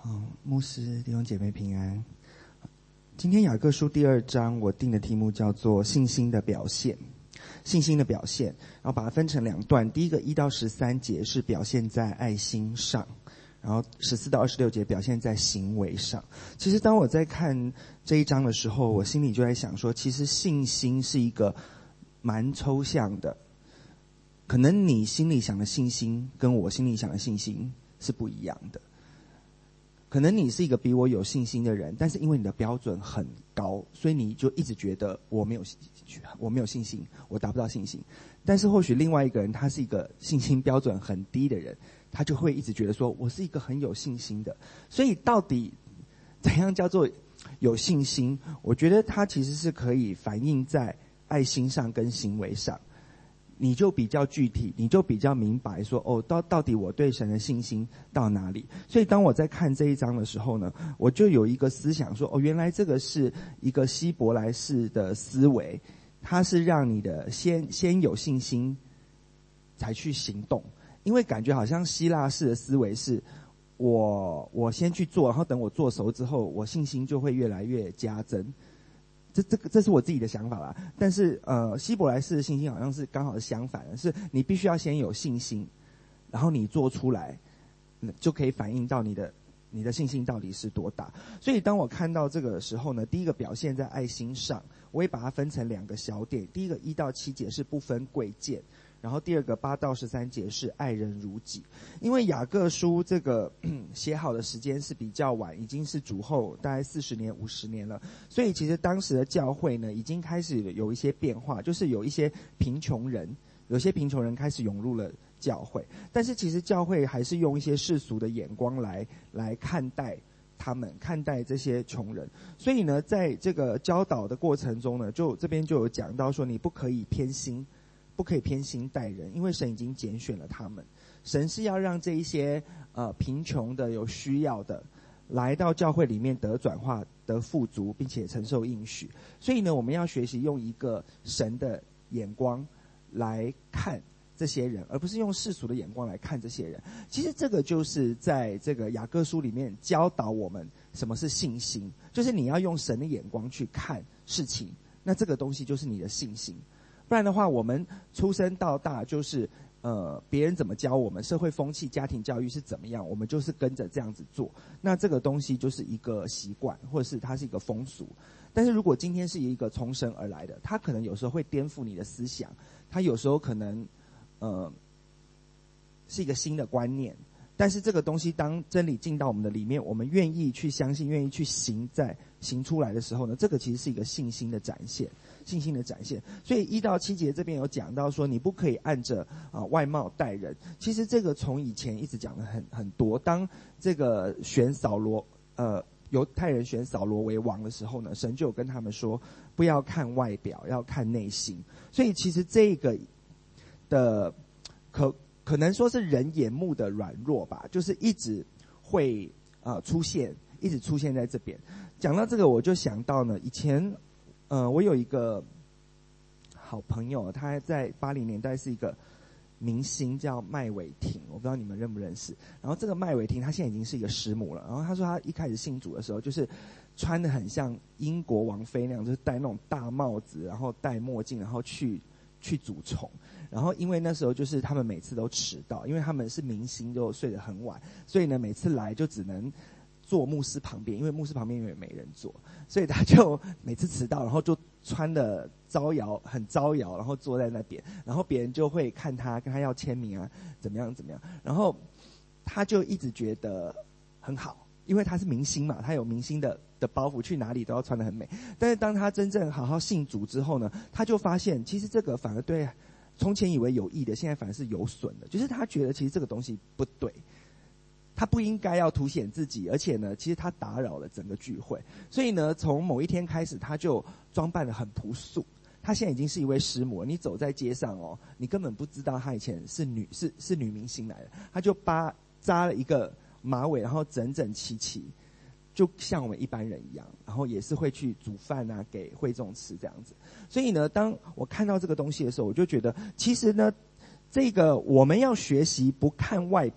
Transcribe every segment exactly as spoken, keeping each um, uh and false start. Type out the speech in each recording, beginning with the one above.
好，牧师弟兄姐妹平安。今天雅各书第二章我定的题目叫做信心的表现，信心的表现，然后把它分成两段。第一个一到十三节是表现在爱心上，然后十四到二十六节表现在行为上。其实当我在看这一章的时候，我心里就在想说，其实信心是一个蛮抽象的，可能你心里想的信心跟我心里想的信心是不一样的。可能你是一个比我有信心的人，但是因为你的标准很高，所以你就一直觉得我没有我没有信心，我达不到信心。但是或许另外一个人他是一个信心标准很低的人，他就会一直觉得说我是一个很有信心的。所以到底怎样叫做有信心？我觉得它其实是可以反映在爱心上跟行为上。你就比较具体，你就比较明白说，哦，到到底我对神的信心到哪里？所以当我在看这一章的时候呢，我就有一个思想说，哦，原来这个是一个希伯来式的思维，它是让你的先先有信心才去行动。因为感觉好像希腊式的思维是我我先去做，然后等我做熟之后，我信心就会越来越加增。这这个这是我自己的想法啦，但是呃，希伯来式的信心好像是刚好是相反的，是你必须要先有信心，然后你做出来，就可以反映到你的你的信心到底是多大。所以当我看到这个时候呢，第一个表现在爱心上，我也把它分成两个小点，第一个一到七节是不分贵贱，然后第二个八到十三节是爱人如己。因为雅各书这个写好的时间是比较晚，已经是主后大概四十年五十年了，所以其实当时的教会呢已经开始有一些变化，就是有一些贫穷人有些贫穷人开始涌入了教会，但是其实教会还是用一些世俗的眼光来来看待他们，看待这些穷人。所以呢在这个教导的过程中呢，就这边就有讲到说，你不可以偏心不可以偏心待人，因为神已经拣选了他们。神是要让这一些呃贫穷的有需要的来到教会里面得转化得富足，并且承受应许。所以呢我们要学习用一个神的眼光来看这些人，而不是用世俗的眼光来看这些人。其实这个就是在这个雅各书里面教导我们什么是信心，就是你要用神的眼光去看事情，那这个东西就是你的信心。不然的话，我们出生到大就是呃别人怎么教我们，社会风气家庭教育是怎么样，我们就是跟着这样子做，那这个东西就是一个习惯，或者是它是一个风俗。但是如果今天是一个从神而来的，它可能有时候会颠覆你的思想，它有时候可能呃是一个新的观念，但是这个东西当真理进到我们的里面，我们愿意去相信，愿意去行，在行出来的时候呢，这个其实是一个信心的展现，信心的展现。所以一到七节这边有讲到说，你不可以按着啊外貌待人。其实这个从以前一直讲的很很多。当这个选扫罗，呃犹太人选扫罗为王的时候呢，神就有跟他们说，不要看外表，要看内心。所以其实这个的可可能说是人眼目的软弱吧，就是一直会呃出现，一直出现在这边。讲到这个，我就想到呢，以前呃我有一个好朋友，他在八零年代是一个明星，叫麦伟霆，我不知道你们认不认识。然后这个麦伟霆他现在已经是一个师母了，然后他说他一开始信主的时候就是穿得很像英国王妃那样，就是戴那种大帽子，然后戴墨镜，然后去去主崇。然后因为那时候就是他们每次都迟到，因为他们是明星，就睡得很晚，所以呢每次来就只能坐牧师旁边，因为牧师旁边也没人坐，所以他就每次迟到，然后就穿的招摇，很招摇，然后坐在那边，然后别人就会看他，跟他要签名啊，怎么样怎么样，然后他就一直觉得很好，因为他是明星嘛，他有明星的的包袱，去哪里都要穿得很美。但是当他真正好好信主之后呢，他就发现其实这个反而对从前以为有益的，现在反而是有损的，就是他觉得其实这个东西不对，他不应该要凸显自己，而且呢其实他打扰了整个聚会。所以呢从某一天开始，他就装扮得很朴素。他现在已经是一位师母，你走在街上哦，你根本不知道他以前是女是是女明星来的。他就扒扎了一个马尾，然后整整齐齐，就像我们一般人一样，然后也是会去煮饭啊给会众吃这样子。所以呢当我看到这个东西的时候，我就觉得其实呢这个我们要学习不看外表，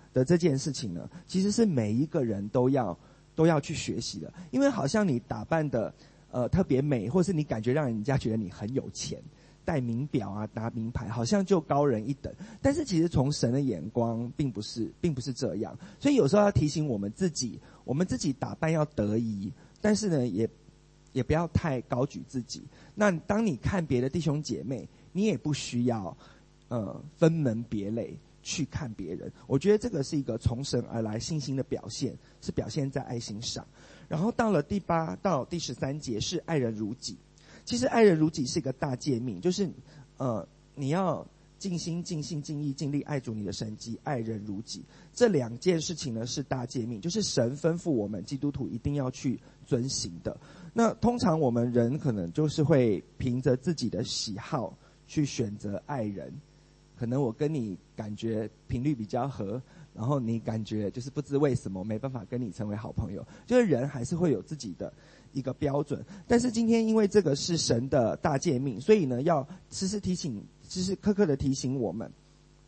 的这件事情呢，其实是每一个人都要都要去学习的。因为好像你打扮的呃特别美，或是你感觉让人家觉得你很有钱，戴名表啊，拿名牌，好像就高人一等。但是其实从神的眼光并不是并不是这样。所以有时候要提醒我们自己，我们自己打扮要得宜，但是呢也也不要太高举自己。那当你看别的弟兄姐妹，你也不需要呃分门别类去看别人。我觉得这个是一个从神而来信心的表现，是表现在爱心上。然后到了第八到第十三节是爱人如己。其实爱人如己是一个大诫命，就是呃你要尽心尽性尽意尽力爱主你的神及爱人如己。这两件事情呢是大诫命，就是神吩咐我们基督徒一定要去遵行的。那通常我们人可能就是会凭着自己的喜好去选择爱人，可能我跟你感觉频率比较合，然后你感觉就是不知为什么没办法跟你成为好朋友，就是人还是会有自己的一个标准。但是今天因为这个是神的大诫命，所以呢要时时提醒，时时刻刻的提醒我们，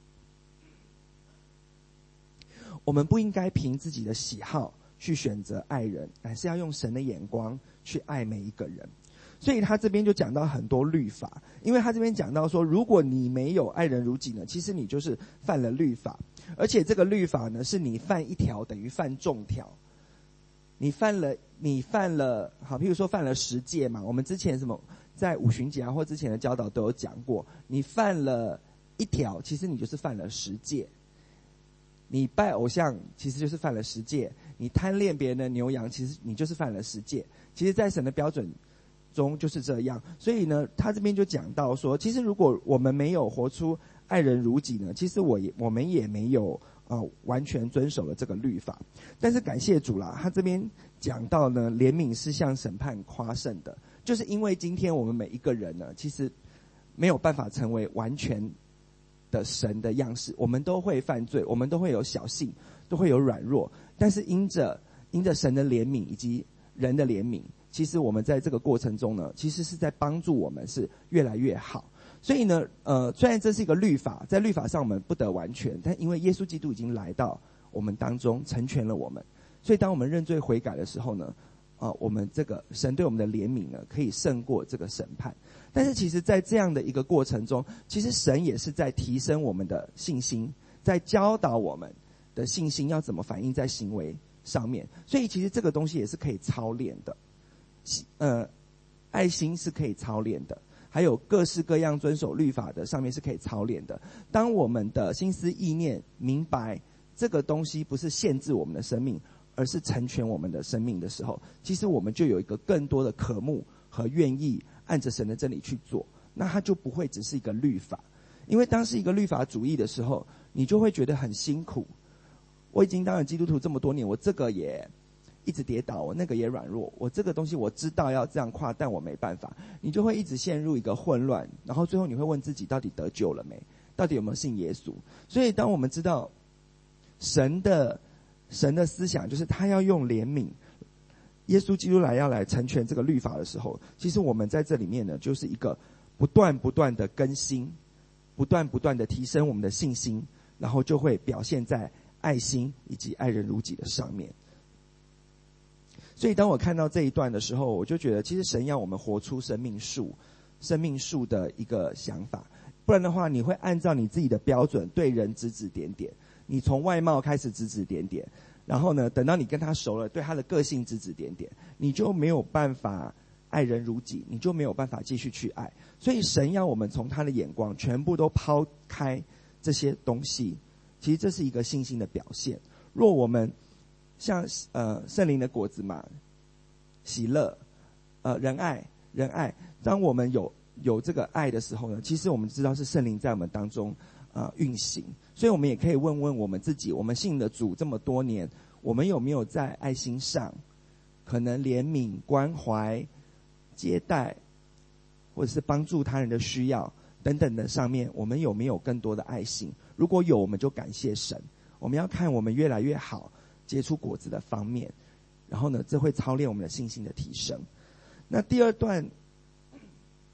我们不应该凭自己的喜好去选择爱人，乃是要用神的眼光去爱每一个人。所以他这边就讲到很多律法，因为他这边讲到说，如果你没有爱人如己呢，其实你就是犯了律法。而且这个律法呢，是你犯一条等于犯众条。你犯了你犯了好，譬如说犯了十戒嘛，我们之前什么在五旬节啊或之前的教导都有讲过，你犯了一条，其实你就是犯了十戒。你拜偶像其实就是犯了十戒，你贪恋别人的牛羊，其实你就是犯了十戒。其实在神的标准中就是这样。所以呢他这边就讲到说，其实如果我们没有活出爱人如己呢，其实我也我们也没有呃完全遵守了这个律法。但是感谢主啦，他这边讲到呢，怜悯是向审判夸胜的，就是因为今天我们每一个人呢，其实没有办法成为完全的神的样式，我们都会犯罪，我们都会有小性，都会有软弱，但是因着因着神的怜悯以及人的怜悯，其实我们在这个过程中呢，其实是在帮助我们是越来越好。所以呢呃虽然这是一个律法，在律法上我们不得完全，但因为耶稣基督已经来到我们当中成全了我们，所以当我们认罪悔改的时候呢呃我们这个神对我们的怜悯呢可以胜过这个审判。但是其实在这样的一个过程中，其实神也是在提升我们的信心，在教导我们的信心要怎么反映在行为上面。所以其实这个东西也是可以操练的，呃爱心是可以操练的，还有各式各样遵守律法的上面是可以操练的。当我们的心思意念明白这个东西不是限制我们的生命，而是成全我们的生命的时候，其实我们就有一个更多的渴慕和愿意按着神的真理去做，那它就不会只是一个律法。因为当是一个律法主义的时候，你就会觉得很辛苦。我已经当了基督徒这么多年，我这个也一直跌倒，我那个也软弱，我这个东西我知道要这样跨，但我没办法。你就会一直陷入一个混乱，然后最后你会问自己，到底得救了没？到底有没有信耶稣？所以当我们知道神的神的思想就是他要用怜悯，耶稣基督来要来成全这个律法的时候，其实我们在这里面呢，就是一个不断不断的更新，不断不断的提升我们的信心，然后就会表现在爱心以及爱人如己的上面。所以当我看到这一段的时候，我就觉得其实神要我们活出生命树生命树的一个想法。不然的话，你会按照你自己的标准对人指指点点，你从外貌开始指指点点，然后呢等到你跟他熟了，对他的个性指指点点，你就没有办法爱人如己，你就没有办法继续去爱。所以神要我们从他的眼光全部都抛开这些东西，其实这是一个信心的表现。若我们像呃圣灵的果子嘛，喜乐、呃仁爱、仁爱，当我们有有这个爱的时候呢，其实我们知道是圣灵在我们当中呃运行。所以我们也可以问问我们自己，我们信的主这么多年，我们有没有在爱心上，可能怜悯、关怀、接待，或者是帮助他人的需要等等的上面，我们有没有更多的爱心？如果有，我们就感谢神。我们要看我们越来越好结出果子的方面，然后呢这会操练我们的信心的提升。那第二段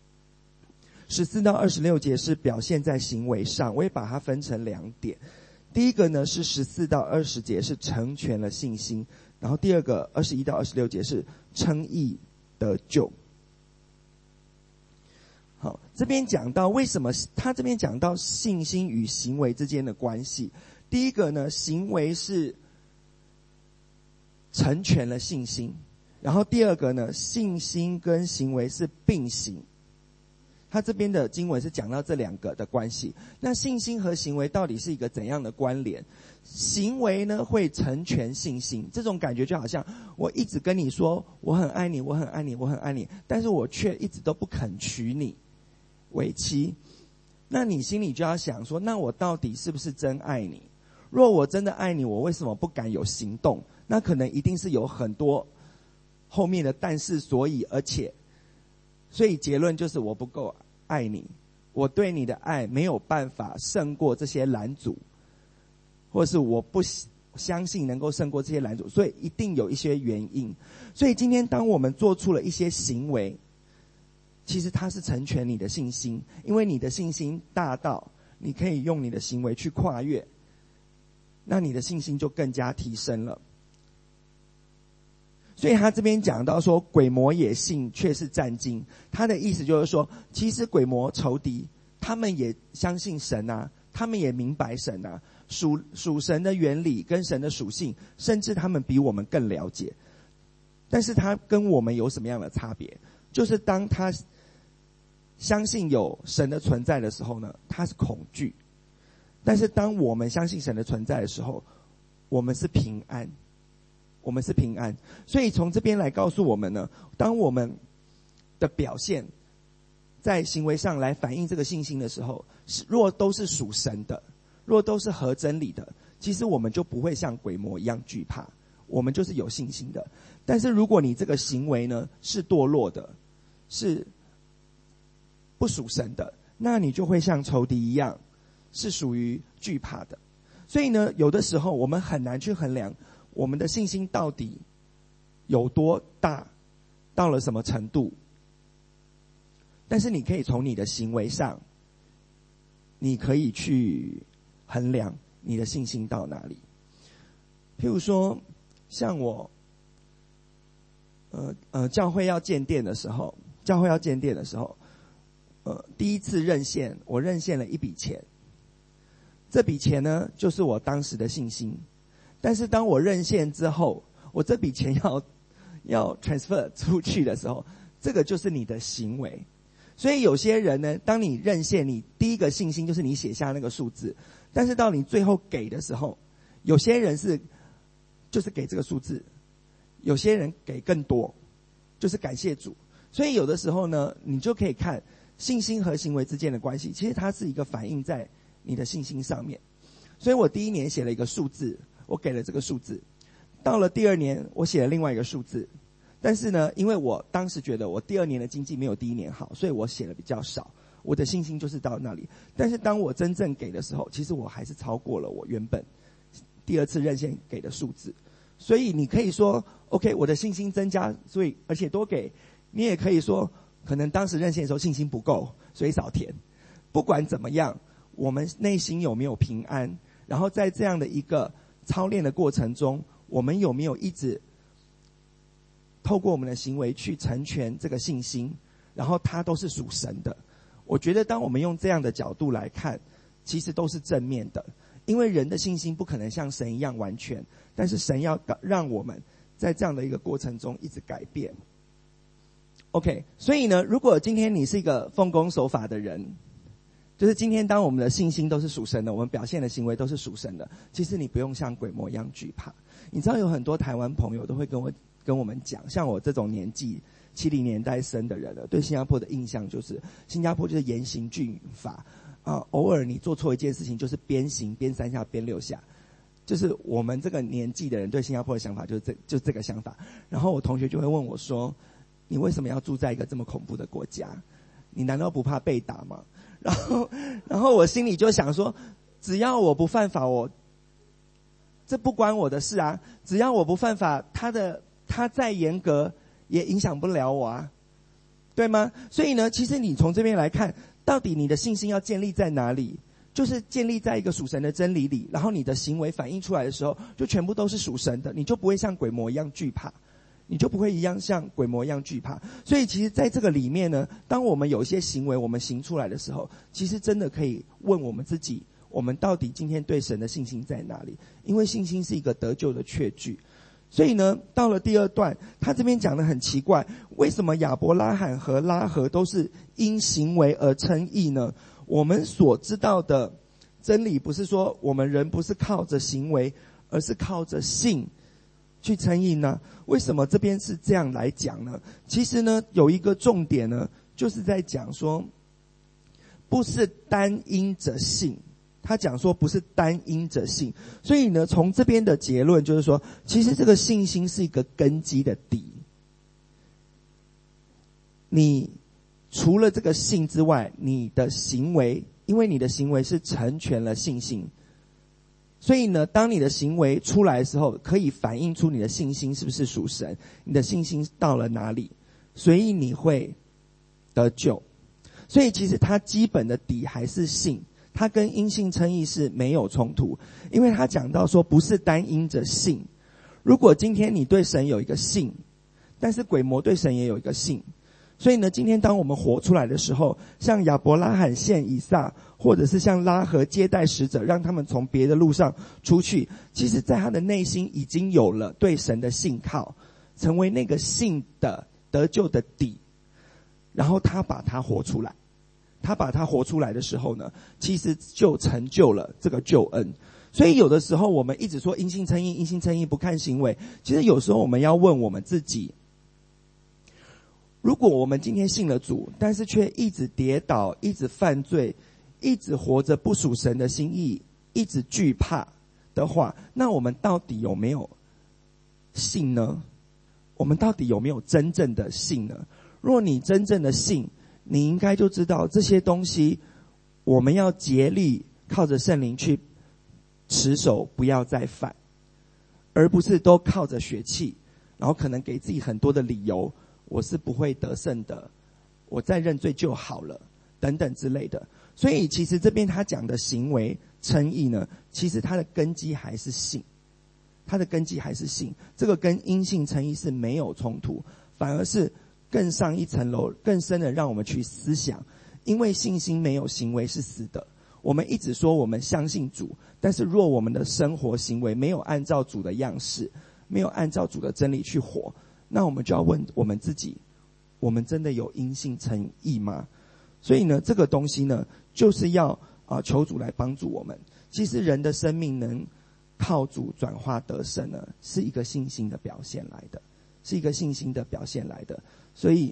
十四到二十六节是表现在行为上，我也把它分成两点。 第一个呢是十四到二十节是成全了信心，然后第二个二十一到二十六节是称义得救。好，这边讲到为什么他这边讲到信心与行为之间的关系。第一个呢，行为是成全了信心，然后第二个呢，信心跟行为是并行。他这边的经文是讲到这两个的关系。那信心和行为到底是一个怎样的关联？行为呢会成全信心，这种感觉就好像我一直跟你说我很爱你，我很爱你，我很爱你，但是我却一直都不肯娶你为妻。那你心里就要想说，那我到底是不是真爱你？若我真的爱你，我为什么不敢有行动？那可能一定是有很多后面的但是所以而且，所以结论就是我不够爱你，我对你的爱没有办法胜过这些拦阻，或是我不相信能够胜过这些拦阻，所以一定有一些原因。所以今天当我们做出了一些行为，其实它是成全你的信心，因为你的信心大到你可以用你的行为去跨越，那你的信心就更加提升了。所以他这边讲到说鬼魔也信却是战惊，他的意思就是说，其实鬼魔仇敌他们也相信神啊，他们也明白神啊，属属神的原理跟神的属性，甚至他们比我们更了解。但是他跟我们有什么样的差别？就是当他相信有神的存在的时候呢，他是恐惧；但是当我们相信神的存在的时候，我们是平安，我们是平安。所以从这边来告诉我们呢，当我们的表现在行为上来反映这个信心的时候，若都是属神的，若都是合真理的，其实我们就不会像鬼魔一样惧怕，我们就是有信心的。但是如果你这个行为呢是堕落的，是不属神的，那你就会像仇敌一样，是属于惧怕的。所以呢，有的时候我们很难去衡量我们的信心到底有多大，到了什么程度。但是你可以从你的行为上，你可以去衡量你的信心到哪里。譬如说，像我，呃呃，教会要建殿的时候，教会要建殿的时候，呃，第一次认献，我认献了一笔钱。这笔钱呢，就是我当时的信心。但是当我认献之后，我这笔钱要要 transfer 出去的时候，这个就是你的行为。所以有些人呢，当你认献，你第一个信心就是你写下那个数字，但是到你最后给的时候，有些人是就是给这个数字，有些人给更多，就是感谢主。所以有的时候呢，你就可以看信心和行为之间的关系，其实它是一个反映在你的信心上面。所以我第一年写了一个数字，我给了这个数字，到了第二年我写了另外一个数字，但是呢，因为我当时觉得我第二年的经济没有第一年好，所以我写了比较少，我的信心就是到那里。但是当我真正给的时候，其实我还是超过了我原本第二次认献给的数字。所以你可以说 OK， 我的信心增加，所以而且多给。你也可以说可能当时认献的时候信心不够，所以少填。不管怎么样，我们内心有没有平安，然后在这样的一个操练的过程中，我们有没有一直透过我们的行为去成全这个信心，然后它都是属神的。我觉得当我们用这样的角度来看，其实都是正面的。因为人的信心不可能像神一样完全，但是神要让我们在这样的一个过程中一直改变。OK， 所以呢，如果今天你是一个奉公守法的人，就是今天当我们的信心都是属神的，我们表现的行为都是属神的，其实你不用像鬼魔一样惧怕。你知道有很多台湾朋友都会跟我跟我们讲，像我这种年纪七零年代生的人了，对新加坡的印象就是新加坡就是严刑峻法啊，偶尔你做错一件事情就是鞭刑，鞭三下鞭六下。就是我们这个年纪的人对新加坡的想法就是这就这个想法。然后我同学就会问我说，你为什么要住在一个这么恐怖的国家？你难道不怕被打吗？然后然后我心里就想说，只要我不犯法，我这不关我的事啊。只要我不犯法，他的他再严格也影响不了我啊，对吗？所以呢，其实你从这边来看，到底你的信心要建立在哪里， 就是建立在一个属神的真理里，然后你的行为反映出来的时候，就全部都是属神的，你就不会像鬼魔一样惧怕，你就不会一样像鬼魔一样惧怕。所以其实在这个里面呢，当我们有一些行为我们行出来的时候，其实真的可以问我们自己，我们到底今天对神的信心在哪里？因为信心是一个得救的确据。所以呢，到了第二段，他这边讲得很奇怪，为什么亚伯拉罕和拉合都是因行为而称义呢？我们所知道的真理不是说我们人不是靠着行为，而是靠着信去称义呢？为什么这边是这样来讲呢？其实呢，有一个重点呢，就是在讲说，不是单因着信。他讲说不是单因着信，所以呢，从这边的结论就是说，其实这个信心是一个根基的底。你除了这个信之外，你的行为，因为你的行为是成全了信心，所以呢，当你的行为出来的时候，可以反映出你的信心是不是属神，你的信心到了哪里，所以你会得救。所以其实它基本的底还是信。他跟因信称义是没有冲突，因为他讲到说不是单因着信。如果今天你对神有一个信，但是鬼魔对神也有一个信，所以呢，今天当我们活出来的时候，像亚伯拉罕献以撒，或者是像拉合接待使者，让他们从别的路上出去，其实在他的内心已经有了对神的信靠，成为那个信的得救的底，然后他把它活出来。他把他活出来的时候呢，其实就成就了这个救恩。所以有的时候我们一直说因信称义，因信称义不看行为，其实有时候我们要问我们自己，如果我们今天信了主，但是却一直跌倒，一直犯罪，一直活着不属神的心意，一直惧怕的话，那我们到底有没有信呢？我们到底有没有真正的信呢？若你真正的信，你应该就知道这些东西我们要竭力靠着圣灵去持守，不要再犯，而不是都靠着血气，然后可能给自己很多的理由，我是不会得胜的，我再认罪就好了等等之类的。所以其实这边他讲的行为称义呢，其实他的根基还是信，他的根基还是信，这个跟因信称义是没有冲突，反而是更上一层楼，更深的让我们去思想。因为信心没有行为是死的，我们一直说我们相信主，但是若我们的生活行为没有按照主的样式，没有按照主的真理去活，那我们就要问我们自己，我们真的有因信称义吗？所以呢，这个东西呢，就是要啊、呃、求主来帮助我们。其实人的生命能靠主转化得胜呢，是一个信心的表现来的，是一个信心的表现来的。所以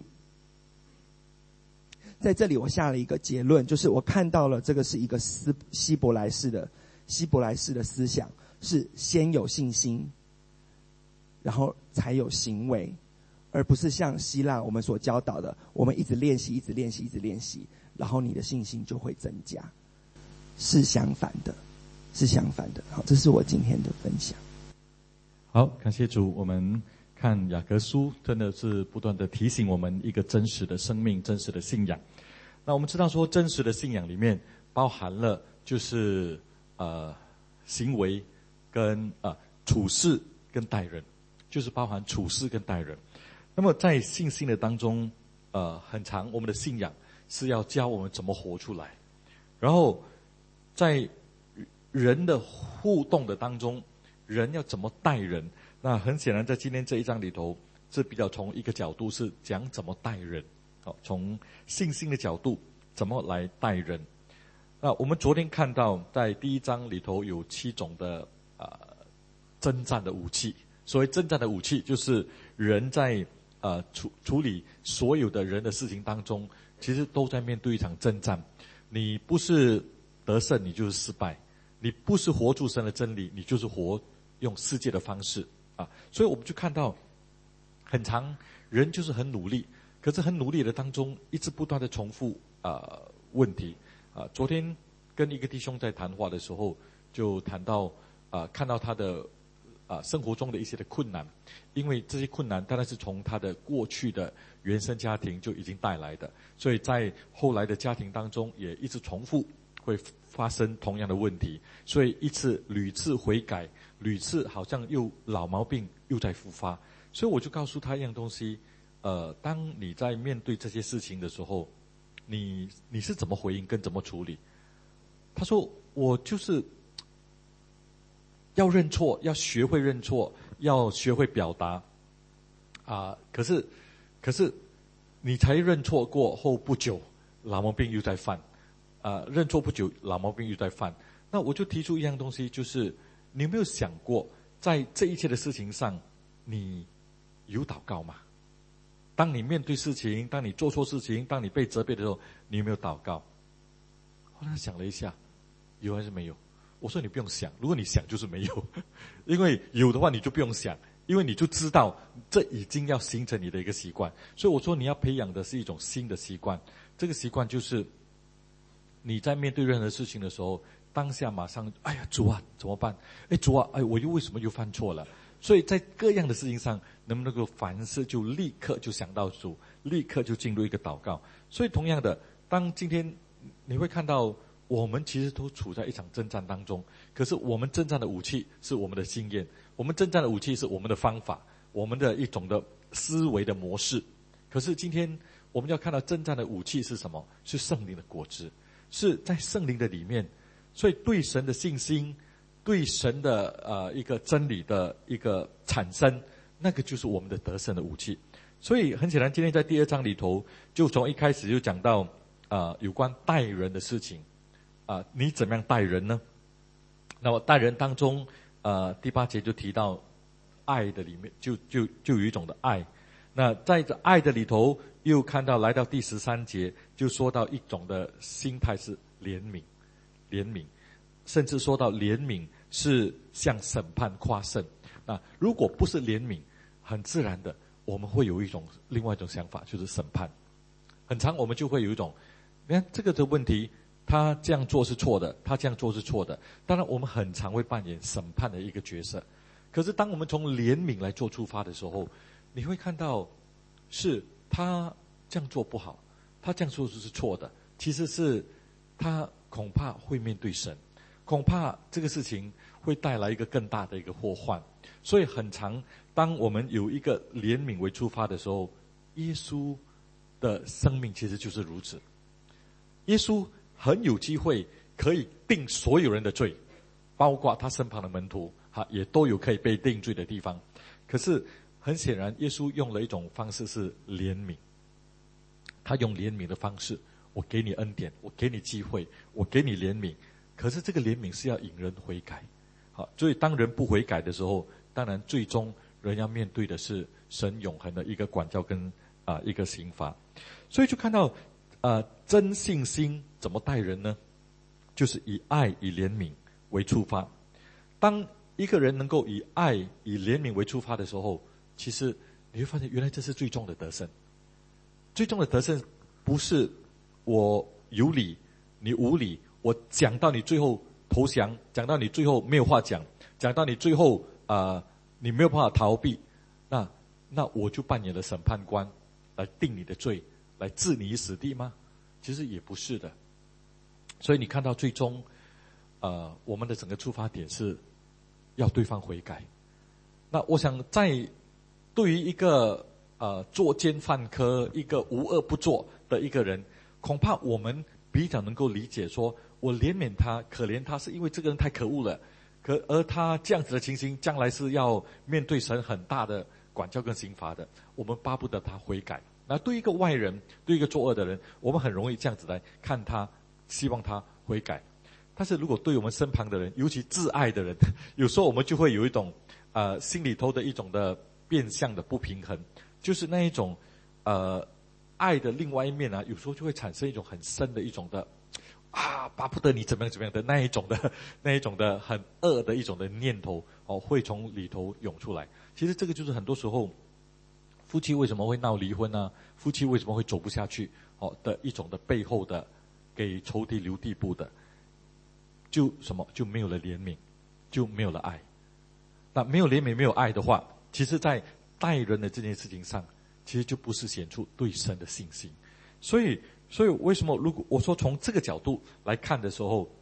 在这里我下了一个结论，就是我看到了这个是一个斯希伯来式的希伯来式的思想，是先有信心，然后才有行为，而不是像希腊我们所教导的，我们一直练习一直练习一直练习，然后你的信心就会增加，是相反的，是相反的。好，这是我今天的分享。 好，感谢主。我们看雅各书真的是不断的提醒我们一个真实的生命，真实的信仰。那我们知道说真实的信仰里面包含了就是呃行为跟呃处事跟待人，就是包含处事跟待人。那么在信心的当中呃很长，我们的信仰是要教我们怎么活出来，然后在人的互动的当中，人要怎么待人。那很显然在今天这一章里头是比较从一个角度是讲怎么待人，好，从信心的角度怎么来待人。那我们昨天看到在第一章里头有七种的呃征战的武器，所谓征战的武器就是人在呃处处理所有的人的事情当中，其实都在面对一场征战。你不是得胜，你就是失败；你不是活出神的真理，你就是活用世界的方式啊。所以我们就看到很长人就是很努力，可是很努力的当中一直不断的重复啊、呃、问题啊。昨天跟一个弟兄在谈话的时候就谈到啊、呃、看到他的啊、呃、生活中的一些的困难，因为这些困难当然是从他的过去的原生家庭就已经带来的，所以在后来的家庭当中也一直重复会发生同样的问题，所以一次屡次悔改，屡次好像又老毛病又在复发。所以我就告诉他一样东西，呃，当你在面对这些事情的时候，你你是怎么回应跟怎么处理？他说我就是要认错，要学会认错，要学会表达啊、呃。可是可是你才认错过后不久，老毛病又在犯。啊、呃，认错不久，老毛病又在犯。那我就提出一样东西，就是你有没有想过，在这一切的事情上，你有祷告吗？当你面对事情，当你做错事情，当你被责备的时候，你有没有祷告？后来想了一下，有还是没有？我说你不用想，如果你想就是没有，因为有的话你就不用想，因为你就知道这已经要形成你的一个习惯。所以我说你要培养的是一种新的习惯，这个习惯就是你在面对任何事情的时候，当下马上，哎呀，主啊，怎么办？哎，主啊，哎，我又为什么又犯错了？所以在各样的事情上，能不能够凡事就立刻就想到主，立刻就进入一个祷告？所以同样的，当今天你会看到，我们其实都处在一场征战当中，可是我们征战的武器是我们的经验，我们征战的武器是我们的方法，我们的一种的思维的模式。可是今天我们要看到征战的武器是什么？是圣灵的果子，是在圣灵的里面。所以对神的信心，对神的呃一个真理的一个产生，那个就是我们的得胜的武器。所以很显然，今天在第二章里头，就从一开始就讲到呃有关待人的事情啊、呃，你怎么样待人呢？那么待人当中，呃第八节就提到爱的里面，就就就有一种的爱。那在这爱的里头，又看到来到第十三节，就说到一种的心态是怜悯。怜悯，甚至说到怜悯是向审判夸胜。那如果不是怜悯，很自然的我们会有一种另外一种想法，就是审判。很常我们就会有一种，你看这个的问题，他这样做是错的，他这样做是错的。当然我们很常会扮演审判的一个角色。可是当我们从怜悯来做出发的时候，你会看到是他这样做不好，他这样做是错的，其实是他恐怕会面对神，恐怕这个事情会带来一个更大的一个祸患。所以很常当我们有一个怜悯为出发的时候，耶稣的生命其实就是如此。耶稣很有机会可以定所有人的罪，包括他身旁的门徒哈，也都有可以被定罪的地方。可是很显然，耶稣用了一种方式是怜悯，他用怜悯的方式，我给你恩典，我给你机会，我给你怜悯。可是这个怜悯是要引人悔改。好，所以当人不悔改的时候，当然最终人要面对的是神永恒的一个管教跟啊、呃、一个刑罚。所以就看到呃真信心怎么待人呢？就是以爱以怜悯为出发。当一个人能够以爱以怜悯为出发的时候，其实你会发现原来这是最终的得胜。最终的得胜不是我有理你无理，我讲到你最后投降，讲到你最后没有话讲，讲到你最后啊、呃、你没有办法逃避，那那我就扮演了审判官来定你的罪，来置你于死地吗？其实也不是的。所以你看到最终呃我们的整个出发点是要对方悔改。那我想在对于一个呃作奸犯科，一个无恶不作的一个人，恐怕我们比较能够理解说，我怜悯他可怜他是因为这个人太可恶了，可而他这样子的情形将来是要面对神很大的管教跟刑罚的，我们巴不得他悔改。那对一个外人，对一个作恶的人，我们很容易这样子来看他，希望他悔改。但是如果对我们身旁的人，尤其挚爱的人，有时候我们就会有一种呃心里头的一种的变相的不平衡，就是那一种呃爱的另外一面啊，有时候就会产生一种很深的一种的啊巴不得你怎么样怎么样的那一种的那一种的很恶的一种的念头哦，会从里头涌出来。其实这个就是很多时候夫妻为什么会闹离婚啊，夫妻为什么会走不下去哦的一种的背后的给仇敌留地步的，就什么就没有了怜悯，就没有了爱。那没有怜悯没有爱的话，其实在待人的这件事情上，其实就不是显出对神的信心。所以所以为什么如果我说从这个角度来看的时候，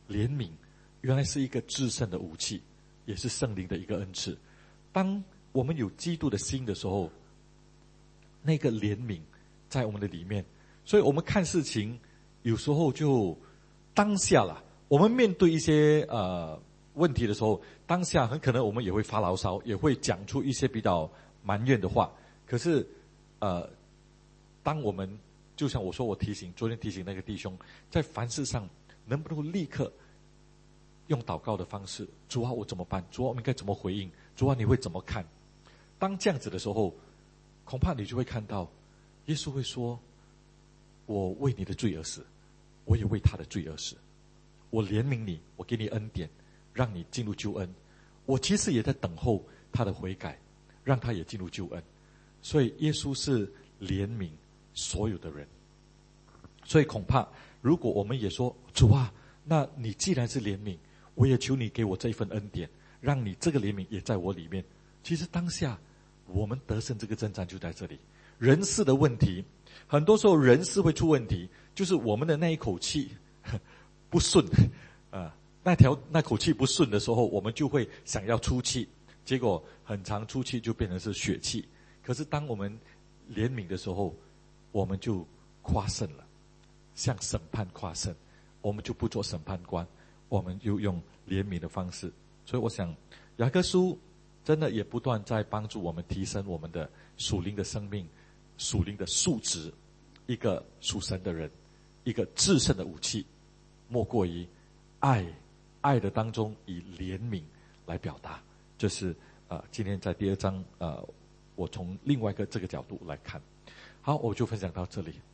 怜悯原来是一个至圣的武器，也是圣灵的一个恩赐。当我们有基督的心的时候，那个怜悯在我们的里面，所以我们看事情有时候就当下啦，我们面对一些呃问题的时候，当下很可能我们也会发牢骚，也会讲出一些比较埋怨的话。可是呃当我们就像我说，我提醒昨天提醒那个弟兄，在凡事上能不能立刻用祷告的方式，主啊我怎么办？主啊我们应该怎么回应？主啊你会怎么看？当这样子的时候，恐怕你就会看到耶稣会说，我为你的罪而死，我也为他的罪而死，我怜悯你，我给你恩典，让你进入救恩。我其实也在等候他的悔改，让他也进入救恩。所以耶稣是怜悯所有的人。所以恐怕如果我们也说，主啊，那你既然是怜悯，我也求你给我这一份恩典，让你这个怜悯也在我里面。其实当下我们得胜这个征战就在这里。人事的问题，很多时候人事会出问题，就是我们的那一口气不顺啊，那条那口气不顺的时候，我们就会想要出气，结果很常出气就变成是血气。可是当我们怜悯的时候，我们就夸胜了，向审判夸胜，我们就不做审判官，我们就用怜悯的方式。所以我想雅各书真的也不断在帮助我们提升我们的属灵的生命，属灵的素质。一个属神的人，一个至圣的武器，莫过于爱，爱的当中以怜悯来表达。这是呃今天在第二章呃我从另外一个这个角度来看。好，我就分享到这里。